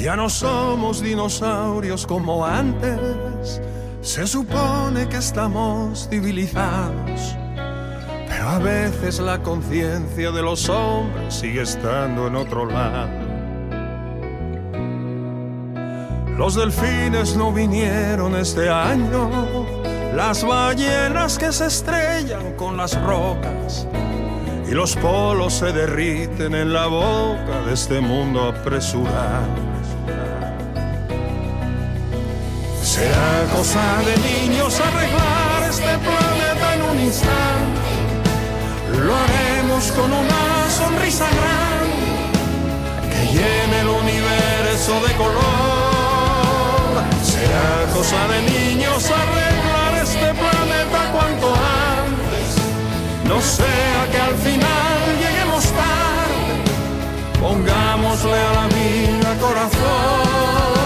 Ya no somos dinosaurios como antes. Se supone que estamos civilizados, pero a veces la conciencia de los hombres sigue estando en otro lado. Los delfines no vinieron este año, las ballenas que se estrellan con las rocas, y los polos se derriten en la boca de este mundo apresurado. Será cosa de niños arreglar este planeta en un instante. Lo haremos con una sonrisa grande que llene el universo de color. Será cosa de niños arreglar este planeta cuanto antes. No sea que al final lleguemos tarde. Pongámosle a la vida corazón.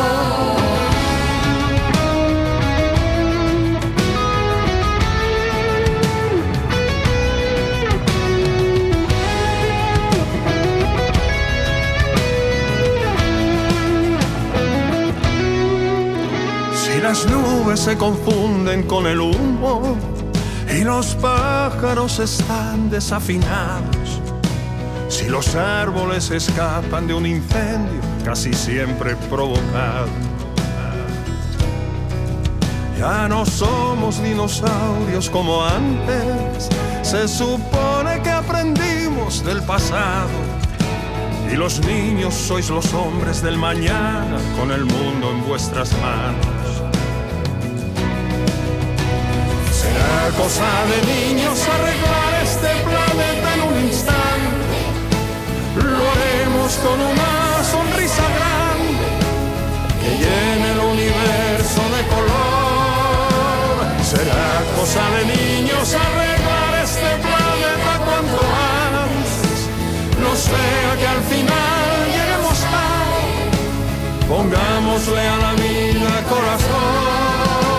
Las nubes se confunden con el humo y los pájaros están desafinados. Si los árboles escapan de un incendio casi siempre provocado. Ya no somos dinosaurios como antes. Se supone que aprendimos del pasado. Y los niños sois los hombres del mañana con el mundo en vuestras manos. Será cosa de niños arreglar este planeta en un instante. Lo haremos con una sonrisa grande que llene el universo de color. Será cosa de niños arreglar este planeta cuanto antes. No sea que al final lleguemos tarde. Pongámosle a la vida corazón.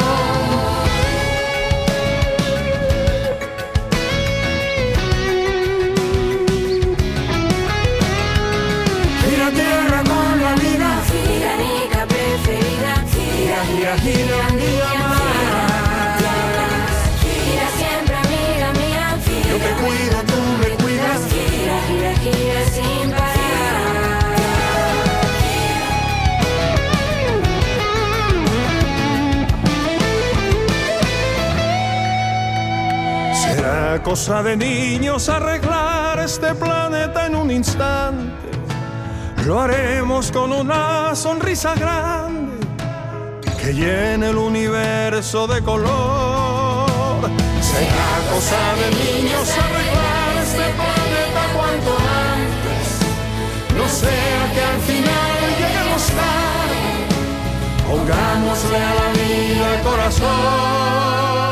Gira, gira, amiga más. Gira siempre, amiga mía. Yo te cuido, tú me cuidas. Gira, gira, gira sin parar. Será cosa de niños arreglar este planeta en un instante. Lo haremos con una sonrisa grande que llene el universo de color. Será cosa de niños arreglar este planeta cuanto antes. No sea que al final lleguemos tarde. Pongámosle a la vida corazón.